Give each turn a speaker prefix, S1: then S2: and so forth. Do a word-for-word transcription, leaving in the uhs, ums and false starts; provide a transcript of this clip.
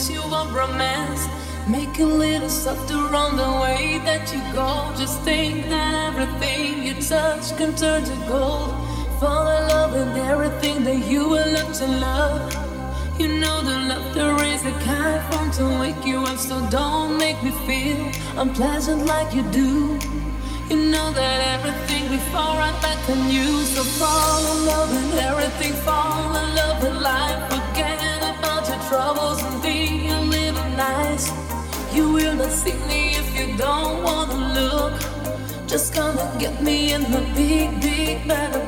S1: promise you a romance. Make it a little softer on the way that you go. Just think that everything you touch can turn to gold. Fall in love with everything that you will love to love. You know the laughter is a kind form to wake you up, so don't make me feel unpleasant like you do. You know that everything we fall right back on you. So fall in love with everything, fall in love with life. Forget about your troubles and be a little nice. You will not see me if you don't wanna look. Just gonna get me in the big, big bag of